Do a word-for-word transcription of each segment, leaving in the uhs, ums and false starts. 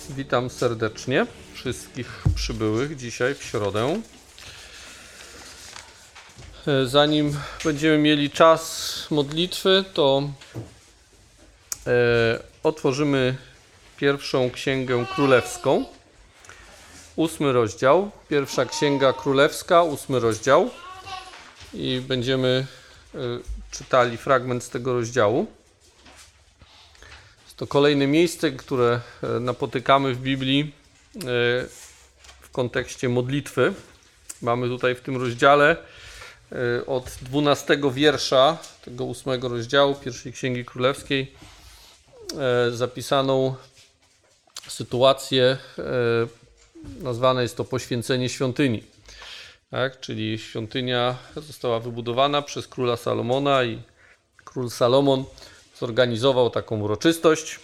Witam serdecznie wszystkich przybyłych dzisiaj w środę. Zanim będziemy mieli czas modlitwy, to e, otworzymy pierwszą księgę królewską. Ósmy rozdział. Pierwsza księga królewska, ósmy rozdział. I będziemy e, czytali fragment z tego rozdziału. To kolejne miejsce, które napotykamy w Biblii w kontekście modlitwy. Mamy tutaj w tym rozdziale od dwunastego wiersza tego ósmego rozdziału pierwszej Księgi Królewskiej zapisaną sytuację, nazwane jest to poświęcenie świątyni. Tak? Czyli świątynia została wybudowana przez króla Salomona i król Salomon zorganizował taką uroczystość,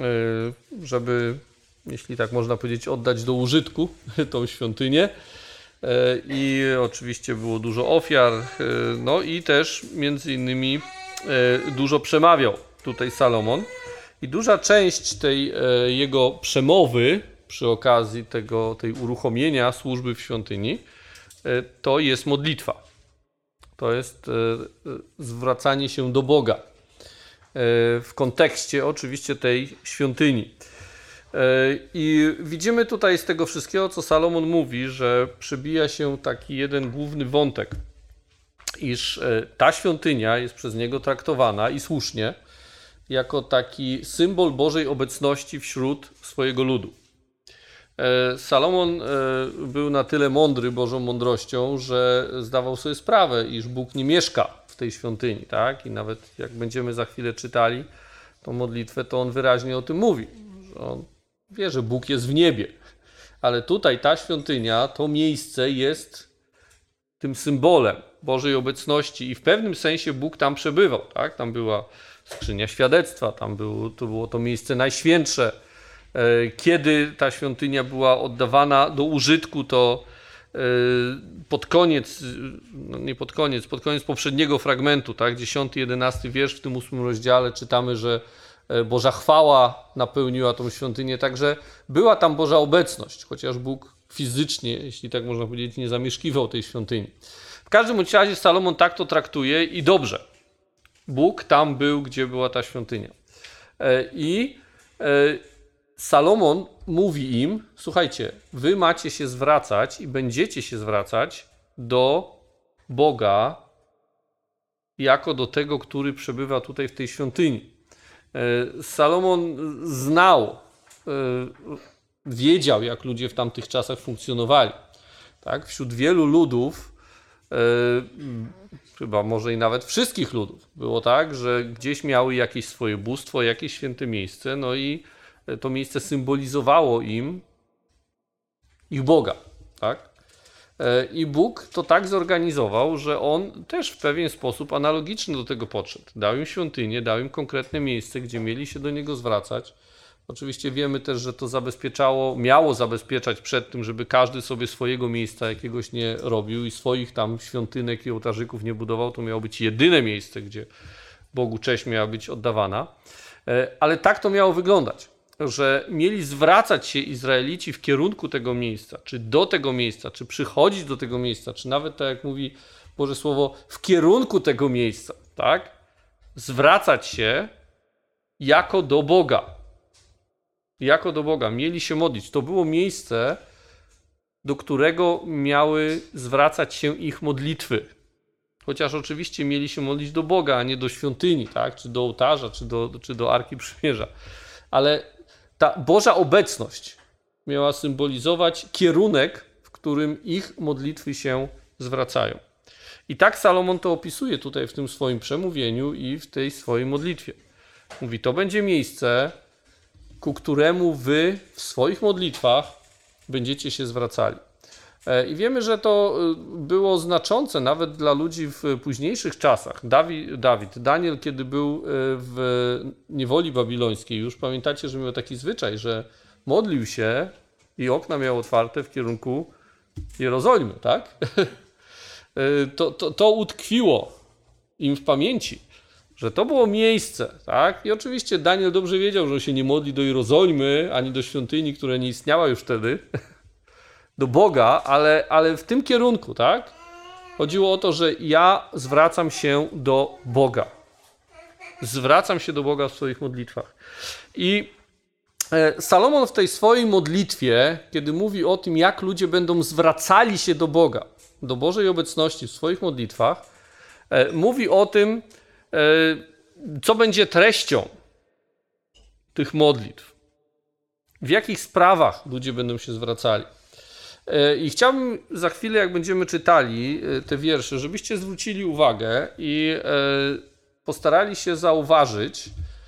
żeby, jeśli tak można powiedzieć, oddać do użytku tą świątynię. I oczywiście było dużo ofiar, no i też między innymi dużo przemawiał tutaj Salomon. I duża część tej jego przemowy przy okazji tego, tej uruchomienia służby w świątyni to jest modlitwa. To jest zwracanie się do Boga. W kontekście oczywiście tej świątyni. I widzimy tutaj z tego wszystkiego, co Salomon mówi, że przebija się taki jeden główny wątek, iż ta świątynia jest przez niego traktowana i słusznie jako taki symbol Bożej obecności wśród swojego ludu. Salomon był na tyle mądry Bożą mądrością, że zdawał sobie sprawę, iż Bóg nie mieszka w tej świątyni, tak? I nawet jak będziemy za chwilę czytali tą modlitwę, to on wyraźnie o tym mówi, że on wie, że Bóg jest w niebie. Ale tutaj ta świątynia, to miejsce jest tym symbolem Bożej obecności i w pewnym sensie Bóg tam przebywał, tak? Tam była skrzynia świadectwa, tam było to, było to miejsce najświętsze. Kiedy ta świątynia była oddawana do użytku, to pod koniec, no nie pod koniec, pod koniec poprzedniego fragmentu, tak, dziesiąty, jedenasty wiersz w tym ósmym rozdziale czytamy, że Boża chwała napełniła tą świątynię, także była tam Boża obecność, chociaż Bóg fizycznie, jeśli tak można powiedzieć, nie zamieszkiwał tej świątyni. W każdym razie Salomon tak to traktuje i dobrze. Bóg tam był, gdzie była ta świątynia. I Salomon mówi im, słuchajcie, wy macie się zwracać i będziecie się zwracać do Boga jako do tego, który przebywa tutaj w tej świątyni. Salomon znał, wiedział, jak ludzie w tamtych czasach funkcjonowali. Tak? Wśród wielu ludów, chyba może i nawet wszystkich ludów, było tak, że gdzieś miały jakieś swoje bóstwo, jakieś święte miejsce, no i to miejsce symbolizowało im ich Boga, tak? I Bóg to tak zorganizował, że On też w pewien sposób analogiczny do tego podszedł. Dał im świątynię, dał im konkretne miejsce, gdzie mieli się do Niego zwracać. Oczywiście wiemy też, że to zabezpieczało, miało zabezpieczać przed tym, żeby każdy sobie swojego miejsca jakiegoś nie robił i swoich tam świątynek i ołtarzyków nie budował. To miało być jedyne miejsce, gdzie Bogu cześć miała być oddawana. Ale tak to miało wyglądać, że mieli zwracać się Izraelici w kierunku tego miejsca, czy do tego miejsca, czy przychodzić do tego miejsca, czy nawet, tak jak mówi Boże Słowo, w kierunku tego miejsca, tak? Zwracać się jako do Boga. Jako do Boga. Mieli się modlić. To było miejsce, do którego miały zwracać się ich modlitwy. Chociaż oczywiście mieli się modlić do Boga, a nie do świątyni, tak? Czy do ołtarza, czy do, czy do Arki Przymierza. Ale ta Boża obecność miała symbolizować kierunek, w którym ich modlitwy się zwracają. I tak Salomon to opisuje tutaj w tym swoim przemówieniu i w tej swojej modlitwie. Mówi, to będzie miejsce, ku któremu wy w swoich modlitwach będziecie się zwracali. I wiemy, że to było znaczące nawet dla ludzi w późniejszych czasach. Dawid, Dawid, Daniel, kiedy był w niewoli babilońskiej, już pamiętacie, że miał taki zwyczaj, że modlił się i okna miał otwarte w kierunku Jerozolimy, tak? To, to, to utkwiło im w pamięci, że to było miejsce, tak? I oczywiście Daniel dobrze wiedział, że on się nie modli do Jerozolimy, ani do świątyni, która nie istniała już wtedy, do Boga, ale, ale w tym kierunku, tak? Chodziło o to, że ja zwracam się do Boga. Zwracam się do Boga w swoich modlitwach. I Salomon w tej swojej modlitwie, kiedy mówi o tym, jak ludzie będą zwracali się do Boga, do Bożej obecności w swoich modlitwach, mówi o tym, co będzie treścią tych modlitw. W jakich sprawach ludzie będą się zwracali. I chciałbym za chwilę, jak będziemy czytali te wiersze, żebyście zwrócili uwagę i postarali się zauważyć,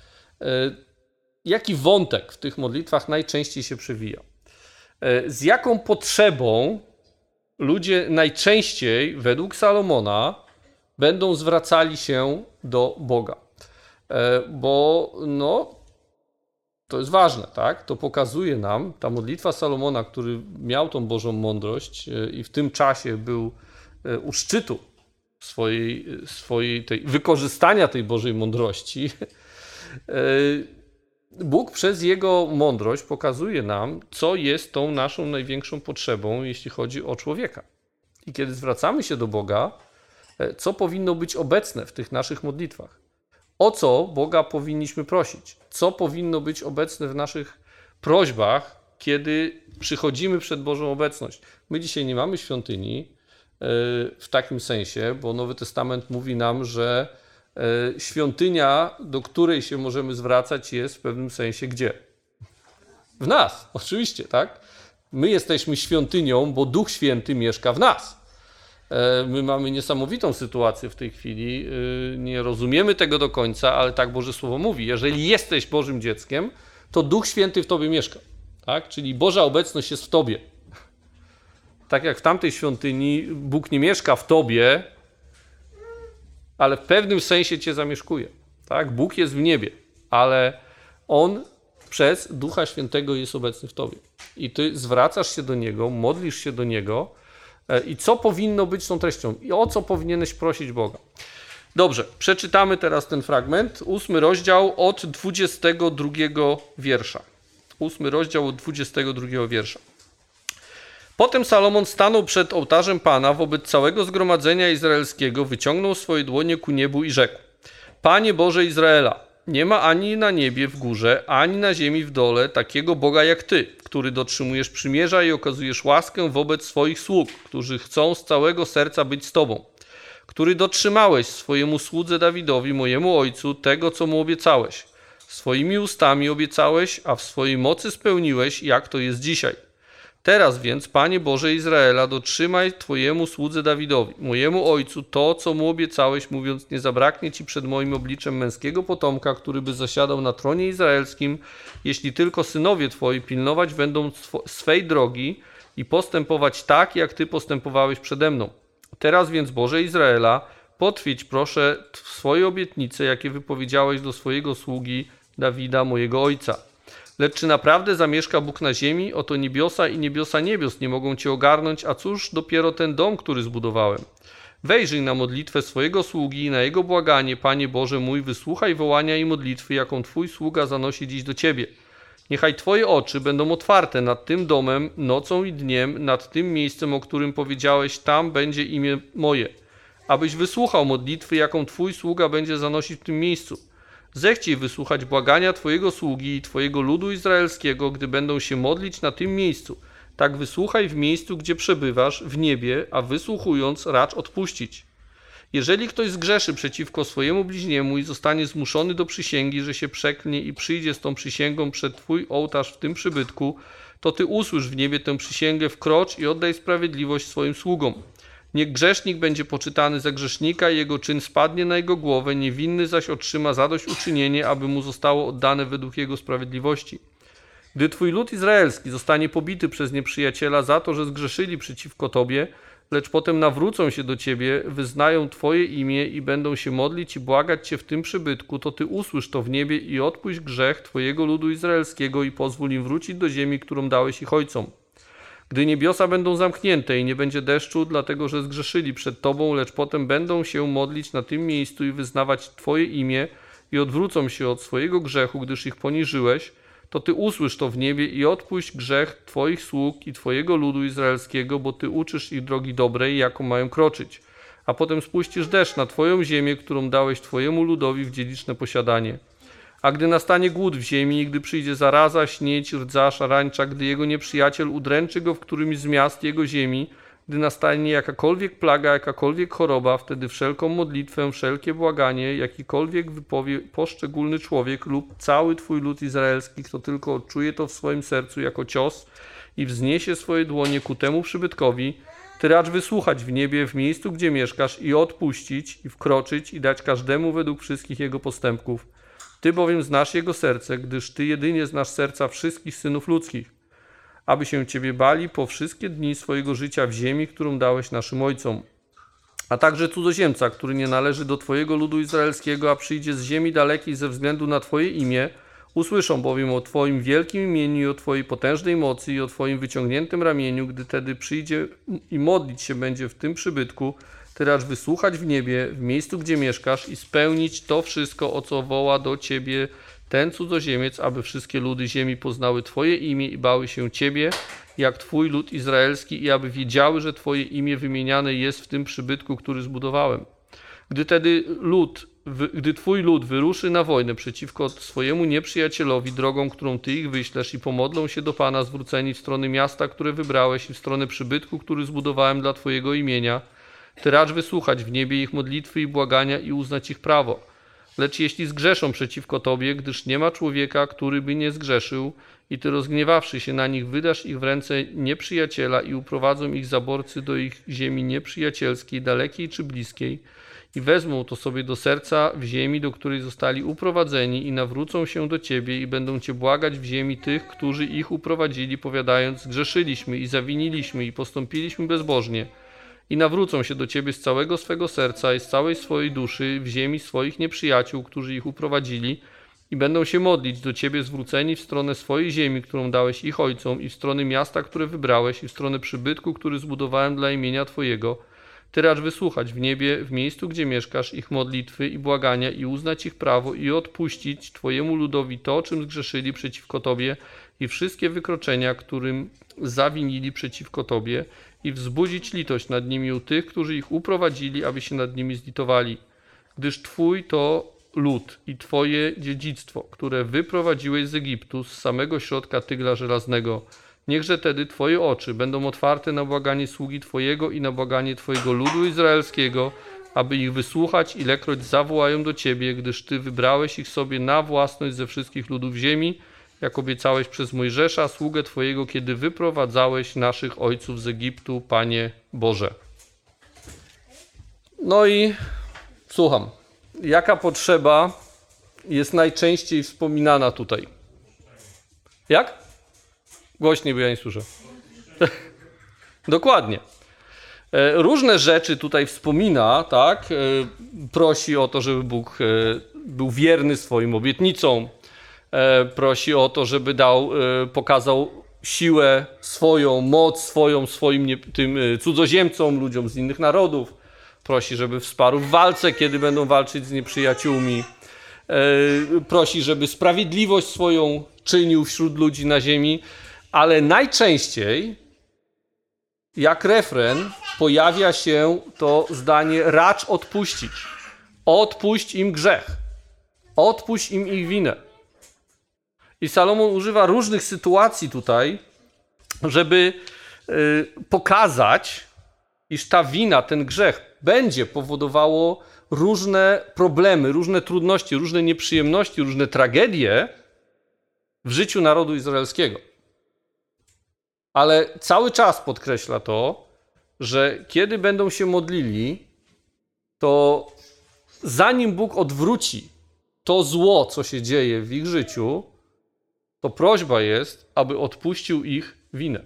jaki wątek w tych modlitwach najczęściej się przewija. Z jaką potrzebą ludzie najczęściej, według Salomona, będą zwracali się do Boga. Bo no, to jest ważne, tak? To pokazuje nam, ta modlitwa Salomona, który miał tą Bożą mądrość i w tym czasie był u szczytu swojej, swojej tej, wykorzystania tej Bożej mądrości, Bóg przez Jego mądrość pokazuje nam, co jest tą naszą największą potrzebą, jeśli chodzi o człowieka. I kiedy zwracamy się do Boga, co powinno być obecne w tych naszych modlitwach? O co Boga powinniśmy prosić? Co powinno być obecne w naszych prośbach, kiedy przychodzimy przed Bożą obecność? My dzisiaj nie mamy świątyni w takim sensie, bo Nowy Testament mówi nam, że świątynia, do której się możemy zwracać, jest w pewnym sensie gdzie? W nas, oczywiście, tak? My jesteśmy świątynią, bo Duch Święty mieszka w nas. My mamy niesamowitą sytuację w tej chwili, nie rozumiemy tego do końca, ale tak Boże Słowo mówi. Jeżeli jesteś Bożym dzieckiem, to Duch Święty w tobie mieszka, tak? Czyli Boża obecność jest w tobie. Tak jak w tamtej świątyni Bóg nie mieszka w tobie, ale w pewnym sensie cię zamieszkuje. Tak? Bóg jest w niebie, ale On przez Ducha Świętego jest obecny w tobie. I ty zwracasz się do Niego, modlisz się do Niego i co powinno być tą treścią? I o co powinieneś prosić Boga? Dobrze, przeczytamy teraz ten fragment. Ósmy rozdział od dwudziestego drugiego wiersza. Ósmy rozdział od dwudziestego drugiego wiersza. Potem Salomon stanął przed ołtarzem Pana wobec całego zgromadzenia izraelskiego, wyciągnął swoje dłonie ku niebu i rzekł: Panie Boże Izraela, nie ma ani na niebie w górze, ani na ziemi w dole takiego Boga jak Ty, który dotrzymujesz przymierza i okazujesz łaskę wobec swoich sług, którzy chcą z całego serca być z Tobą, który dotrzymałeś swojemu słudze Dawidowi, mojemu ojcu, tego, co mu obiecałeś. Swoimi ustami obiecałeś, a w swojej mocy spełniłeś, jak to jest dzisiaj. Teraz więc, Panie Boże Izraela, dotrzymaj Twojemu słudze Dawidowi, mojemu ojcu, to, co mu obiecałeś, mówiąc: nie zabraknie Ci przed moim obliczem męskiego potomka, który by zasiadał na tronie izraelskim, jeśli tylko synowie Twoi pilnować będą swej drogi i postępować tak, jak Ty postępowałeś przede mną. Teraz więc, Boże Izraela, potwierdź proszę swoje obietnice, jakie wypowiedziałeś do swojego sługi Dawida, mojego ojca. Lecz czy naprawdę zamieszka Bóg na ziemi? Oto niebiosa i niebiosa niebios nie mogą Cię ogarnąć, a cóż dopiero ten dom, który zbudowałem? Wejrzyj na modlitwę swojego sługi i na jego błaganie, Panie Boże mój, wysłuchaj wołania i modlitwy, jaką Twój sługa zanosi dziś do Ciebie. Niechaj Twoje oczy będą otwarte nad tym domem nocą i dniem, nad tym miejscem, o którym powiedziałeś, tam będzie imię moje. Abyś wysłuchał modlitwy, jaką Twój sługa będzie zanosić w tym miejscu. Zechciej wysłuchać błagania Twojego sługi i Twojego ludu izraelskiego, gdy będą się modlić na tym miejscu. Tak wysłuchaj w miejscu, gdzie przebywasz, w niebie, a wysłuchując, racz odpuścić. Jeżeli ktoś zgrzeszy przeciwko swojemu bliźniemu i zostanie zmuszony do przysięgi, że się przeklnie i przyjdzie z tą przysięgą przed Twój ołtarz w tym przybytku, to Ty usłysz w niebie tę przysięgę, wkrocz i oddaj sprawiedliwość swoim sługom. Niech grzesznik będzie poczytany za grzesznika i jego czyn spadnie na jego głowę, niewinny zaś otrzyma zadośćuczynienie, aby mu zostało oddane według jego sprawiedliwości. Gdy Twój lud izraelski zostanie pobity przez nieprzyjaciela za to, że zgrzeszyli przeciwko Tobie, lecz potem nawrócą się do Ciebie, wyznają Twoje imię i będą się modlić i błagać Cię w tym przybytku, to Ty usłysz to w niebie i odpuść grzech Twojego ludu izraelskiego i pozwól im wrócić do ziemi, którą dałeś ich ojcom. Gdy niebiosa będą zamknięte i nie będzie deszczu, dlatego że zgrzeszyli przed Tobą, lecz potem będą się modlić na tym miejscu i wyznawać Twoje imię i odwrócą się od swojego grzechu, gdyż ich poniżyłeś, to Ty usłysz to w niebie i odpuść grzech Twoich sług i Twojego ludu izraelskiego, bo Ty uczysz ich drogi dobrej, jaką mają kroczyć. A potem spuścisz deszcz na Twoją ziemię, którą dałeś Twojemu ludowi w dziedziczne posiadanie. A gdy nastanie głód w ziemi i gdy przyjdzie zaraza, śnieć, rdza, szarańcza, gdy jego nieprzyjaciel udręczy go w którymś z miast jego ziemi, gdy nastanie jakakolwiek plaga, jakakolwiek choroba, wtedy wszelką modlitwę, wszelkie błaganie, jakikolwiek wypowie poszczególny człowiek lub cały Twój lud izraelski, kto tylko odczuje to w swoim sercu jako cios i wzniesie swoje dłonie ku temu przybytkowi, Ty racz wysłuchać w niebie, w miejscu, gdzie mieszkasz i odpuścić, i wkroczyć, i dać każdemu według wszystkich jego postępków. Ty bowiem znasz jego serce, gdyż Ty jedynie znasz serca wszystkich synów ludzkich, aby się Ciebie bali po wszystkie dni swojego życia w ziemi, którą dałeś naszym ojcom. A także cudzoziemca, który nie należy do Twojego ludu izraelskiego, a przyjdzie z ziemi dalekiej ze względu na Twoje imię, usłyszą bowiem o Twoim wielkim imieniu i o Twojej potężnej mocy i o Twoim wyciągniętym ramieniu, gdy tedy przyjdzie i modlić się będzie w tym przybytku, Ty racz wysłuchać w niebie, w miejscu, gdzie mieszkasz i spełnić to wszystko, o co woła do Ciebie ten cudzoziemiec, aby wszystkie ludy ziemi poznały Twoje imię i bały się Ciebie, jak Twój lud izraelski i aby wiedziały, że Twoje imię wymieniane jest w tym przybytku, który zbudowałem. Gdy tedy lud, gdy Twój lud wyruszy na wojnę przeciwko swojemu nieprzyjacielowi drogą, którą Ty ich wyślesz i pomodlą się do Pana zwróceni w stronę miasta, które wybrałeś i w stronę przybytku, który zbudowałem dla Twojego imienia, Ty racz wysłuchać w niebie ich modlitwy i błagania i uznać ich prawo. Lecz jeśli zgrzeszą przeciwko Tobie, gdyż nie ma człowieka, który by nie zgrzeszył, i Ty rozgniewawszy się na nich, wydasz ich w ręce nieprzyjaciela i uprowadzą ich zaborcy do ich ziemi nieprzyjacielskiej, dalekiej czy bliskiej, i wezmą to sobie do serca w ziemi, do której zostali uprowadzeni i nawrócą się do Ciebie i będą Cię błagać w ziemi tych, którzy ich uprowadzili, powiadając, zgrzeszyliśmy i zawiniliśmy i postąpiliśmy bezbożnie, i nawrócą się do Ciebie z całego swego serca i z całej swojej duszy w ziemi swoich nieprzyjaciół, którzy ich uprowadzili, i będą się modlić do Ciebie zwróceni w stronę swojej ziemi, którą dałeś ich ojcom, i w stronę miasta, które wybrałeś, i w stronę przybytku, który zbudowałem dla imienia Twojego. Ty racz wysłuchać w niebie, w miejscu, gdzie mieszkasz, ich modlitwy i błagania i uznać ich prawo i odpuścić Twojemu ludowi to, czym zgrzeszyli przeciwko Tobie i wszystkie wykroczenia, którym zawinili przeciwko Tobie, i wzbudzić litość nad nimi u tych, którzy ich uprowadzili, aby się nad nimi zlitowali. Gdyż Twój to lud i Twoje dziedzictwo, które wyprowadziłeś z Egiptu, z samego środka tygla żelaznego. Niechże tedy Twoje oczy będą otwarte na błaganie sługi Twojego i na błaganie Twojego ludu izraelskiego, aby ich wysłuchać, ilekroć zawołają do Ciebie, gdyż Ty wybrałeś ich sobie na własność ze wszystkich ludów ziemi, jak obiecałeś przez Mojżesza, sługę Twojego, kiedy wyprowadzałeś naszych ojców z Egiptu, Panie Boże. No i słucham, jaka potrzeba jest najczęściej wspominana tutaj? Jak? Głośniej, bo ja nie słyszę. Dokładnie. Różne rzeczy tutaj wspomina, tak? Prosi o to, żeby Bóg był wierny swoim obietnicom. Prosi o to, żeby dał, pokazał siłę swoją, moc swoją swoim nie, tym cudzoziemcom, ludziom z innych narodów. Prosi, żeby wsparł w walce, kiedy będą walczyć z nieprzyjaciółmi. Prosi, żeby sprawiedliwość swoją czynił wśród ludzi na ziemi. Ale najczęściej, jak refren, pojawia się to zdanie racz odpuścić. Odpuść im grzech. Odpuść im ich winę. I Salomon używa różnych sytuacji tutaj, żeby y, pokazać, iż ta wina, ten grzech będzie powodowało różne problemy, różne trudności, różne nieprzyjemności, różne tragedie w życiu narodu izraelskiego. Ale cały czas podkreśla to, że kiedy będą się modlili, to zanim Bóg odwróci to zło, co się dzieje w ich życiu, to prośba jest, aby odpuścił ich winę.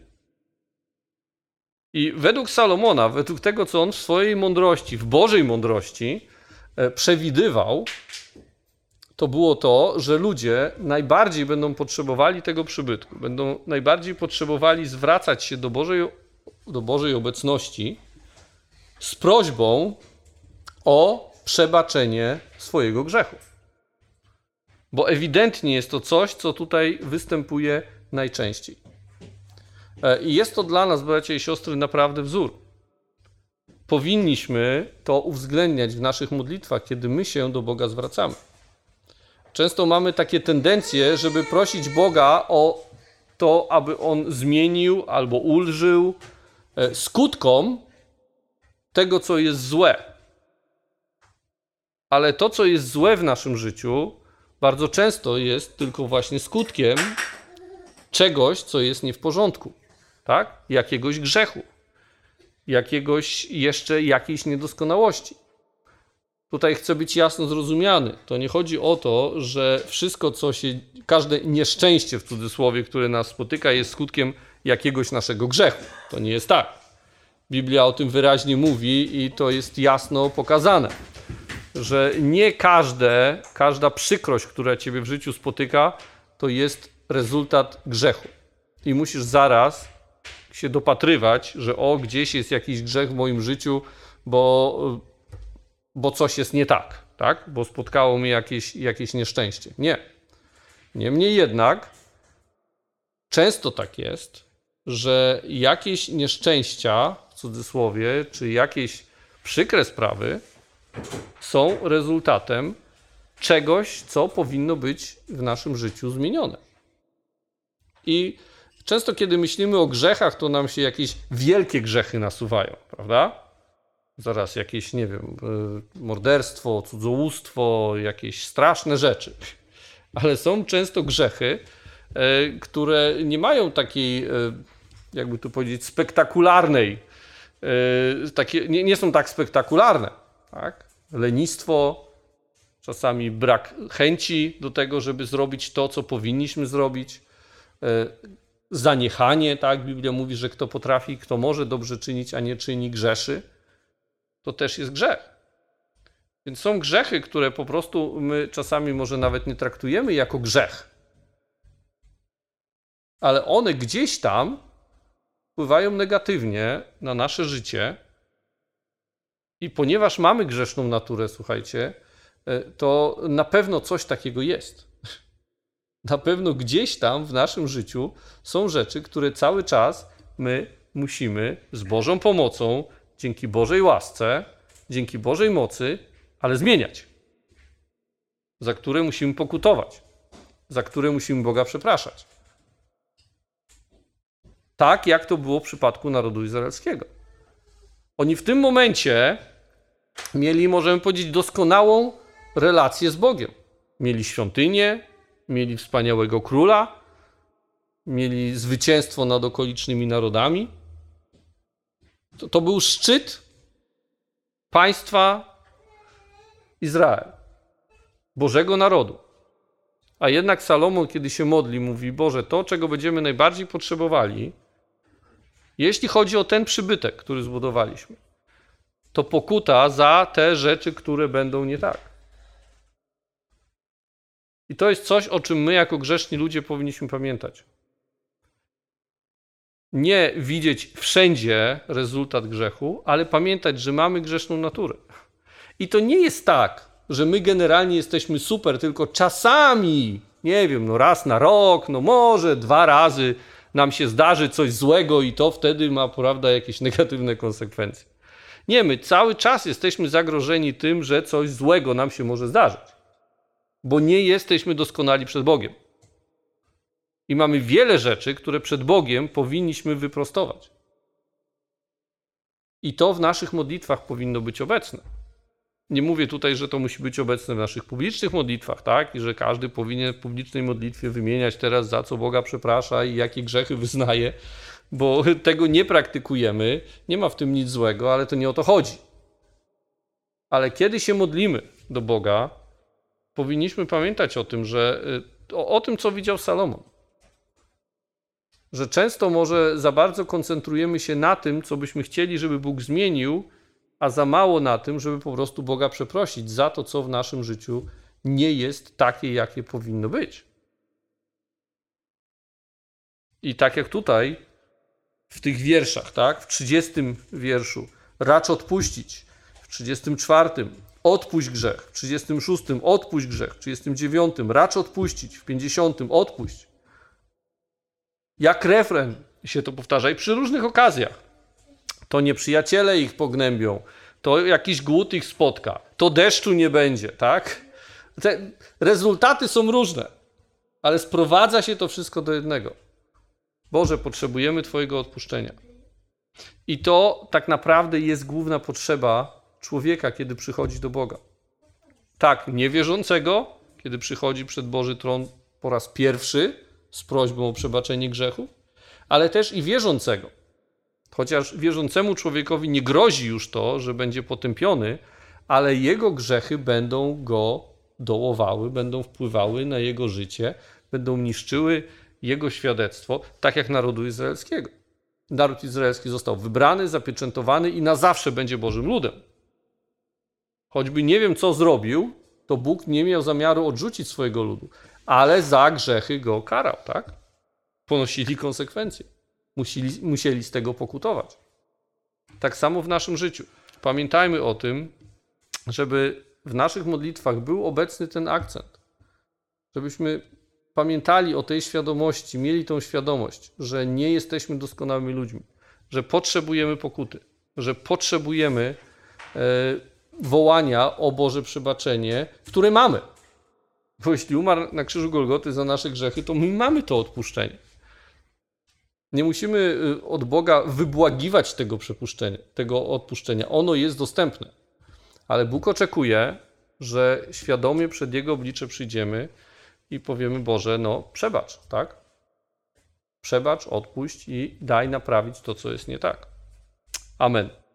I według Salomona, według tego, co on w swojej mądrości, w Bożej mądrości przewidywał, to było to, że ludzie najbardziej będą potrzebowali tego przybytku, będą najbardziej potrzebowali zwracać się do Bożej, do Bożej obecności z prośbą o przebaczenie swojego grzechu. Bo ewidentnie jest to coś, co tutaj występuje najczęściej. I jest to dla nas, bracia i siostry, naprawdę wzór. Powinniśmy to uwzględniać w naszych modlitwach, kiedy my się do Boga zwracamy. Często mamy takie tendencje, żeby prosić Boga o to, aby On zmienił albo ulżył skutkom tego, co jest złe. Ale to, co jest złe w naszym życiu, bardzo często jest tylko właśnie skutkiem czegoś, co jest nie w porządku, tak? Jakiegoś grzechu, jakiegoś jeszcze jakiejś niedoskonałości. Tutaj chcę być jasno zrozumiany. To nie chodzi o to, że wszystko, co się, każde nieszczęście w cudzysłowie, które nas spotyka, jest skutkiem jakiegoś naszego grzechu. To nie jest tak. Biblia o tym wyraźnie mówi i to jest jasno pokazane, że nie każde, każda przykrość, która ciebie w życiu spotyka, to jest rezultat grzechu. I musisz zaraz się dopatrywać, że o, gdzieś jest jakiś grzech w moim życiu, bo, bo coś jest nie tak, tak? Bo spotkało mnie jakieś, jakieś nieszczęście. Nie. Niemniej jednak często tak jest, że jakieś nieszczęścia, w cudzysłowie, czy jakieś przykre sprawy są rezultatem czegoś, co powinno być w naszym życiu zmienione. I często, kiedy myślimy o grzechach, to nam się jakieś wielkie grzechy nasuwają, prawda? Zaraz jakieś, nie wiem, morderstwo, cudzołóstwo, jakieś straszne rzeczy. Ale są często grzechy, które nie mają takiej, jakby tu powiedzieć, spektakularnej, takie, nie, nie są tak spektakularne, tak? Lenistwo, czasami brak chęci do tego, żeby zrobić to, co powinniśmy zrobić. Zaniechanie, tak? Biblia mówi, że kto potrafi, kto może dobrze czynić, a nie czyni, grzeszy. To też jest grzech. Więc są grzechy, które po prostu my czasami może nawet nie traktujemy jako grzech. Ale one gdzieś tam wpływają negatywnie na nasze życie. I ponieważ mamy grzeszną naturę, słuchajcie, to na pewno coś takiego jest. Na pewno gdzieś tam w naszym życiu są rzeczy, które cały czas my musimy z Bożą pomocą, dzięki Bożej łasce, dzięki Bożej mocy, ale zmieniać. Za które musimy pokutować. Za które musimy Boga przepraszać. Tak jak to było w przypadku narodu izraelskiego. Oni w tym momencie mieli, możemy powiedzieć, doskonałą relację z Bogiem. Mieli świątynię, mieli wspaniałego króla, mieli zwycięstwo nad okolicznymi narodami. To, to był szczyt państwa Izrael, Bożego narodu. A jednak Salomon, kiedy się modli, mówi: Boże, to, czego będziemy najbardziej potrzebowali, jeśli chodzi o ten przybytek, który zbudowaliśmy, to pokuta za te rzeczy, które będą nie tak. I to jest coś, o czym my jako grzeszni ludzie powinniśmy pamiętać. Nie widzieć wszędzie rezultat grzechu, ale pamiętać, że mamy grzeszną naturę. I to nie jest tak, że my generalnie jesteśmy super, tylko czasami, nie wiem, no raz na rok, no może dwa razy nam się zdarzy coś złego i to wtedy ma, prawda, jakieś negatywne konsekwencje. Nie, my cały czas jesteśmy zagrożeni tym, że coś złego nam się może zdarzyć. Bo nie jesteśmy doskonali przed Bogiem. I mamy wiele rzeczy, które przed Bogiem powinniśmy wyprostować. I to w naszych modlitwach powinno być obecne. Nie mówię tutaj, że to musi być obecne w naszych publicznych modlitwach, tak? I że każdy powinien w publicznej modlitwie wymieniać teraz, za co Boga przeprasza i jakie grzechy wyznaje, bo tego nie praktykujemy. Nie ma w tym nic złego, ale to nie o to chodzi. Ale kiedy się modlimy do Boga, powinniśmy pamiętać o tym, że o, o tym, co widział Salomon. Że często może za bardzo koncentrujemy się na tym, co byśmy chcieli, żeby Bóg zmienił, a za mało na tym, żeby po prostu Boga przeprosić za to, co w naszym życiu nie jest takie, jakie powinno być. I tak jak tutaj w tych wierszach, tak? W trzydziestym wierszu racz odpuścić, w trzydziestym czwartym odpuść grzech, w trzydziestym szóstym odpuść grzech, w trzydziestym dziewiątym racz odpuścić, w pięćdziesiątym odpuść. Jak refren się to powtarza i przy różnych okazjach. To nieprzyjaciele ich pognębią, to jakiś głód ich spotka, to deszczu nie będzie, tak? Te rezultaty są różne, ale sprowadza się to wszystko do jednego. Boże, potrzebujemy Twojego odpuszczenia. I to tak naprawdę jest główna potrzeba człowieka, kiedy przychodzi do Boga. Tak, niewierzącego, kiedy przychodzi przed Boży tron po raz pierwszy z prośbą o przebaczenie grzechów, ale też i wierzącego. Chociaż wierzącemu człowiekowi nie grozi już to, że będzie potępiony, ale jego grzechy będą go dołowały, będą wpływały na jego życie, będą niszczyły jego świadectwo, tak jak narodu izraelskiego. Naród izraelski został wybrany, zapieczętowany i na zawsze będzie Bożym ludem. Choćby nie wiem, co zrobił, to Bóg nie miał zamiaru odrzucić swojego ludu, ale za grzechy go karał, tak? Ponosili konsekwencje. Musieli, musieli z tego pokutować. Tak samo w naszym życiu. Pamiętajmy o tym, żeby w naszych modlitwach był obecny ten akcent. Żebyśmy pamiętali o tej świadomości, mieli tą świadomość, że nie jesteśmy doskonałymi ludźmi, że potrzebujemy pokuty, że potrzebujemy e, wołania o Boże przebaczenie, które mamy. Bo jeśli umarł na krzyżu Golgoty za nasze grzechy, to my mamy to odpuszczenie. Nie musimy od Boga wybłagiwać tego przepuszczenia, tego odpuszczenia. Ono jest dostępne. Ale Bóg oczekuje, że świadomie przed Jego oblicze przyjdziemy i powiemy: Boże, no przebacz, tak? Przebacz, odpuść i daj naprawić to, co jest nie tak. Amen.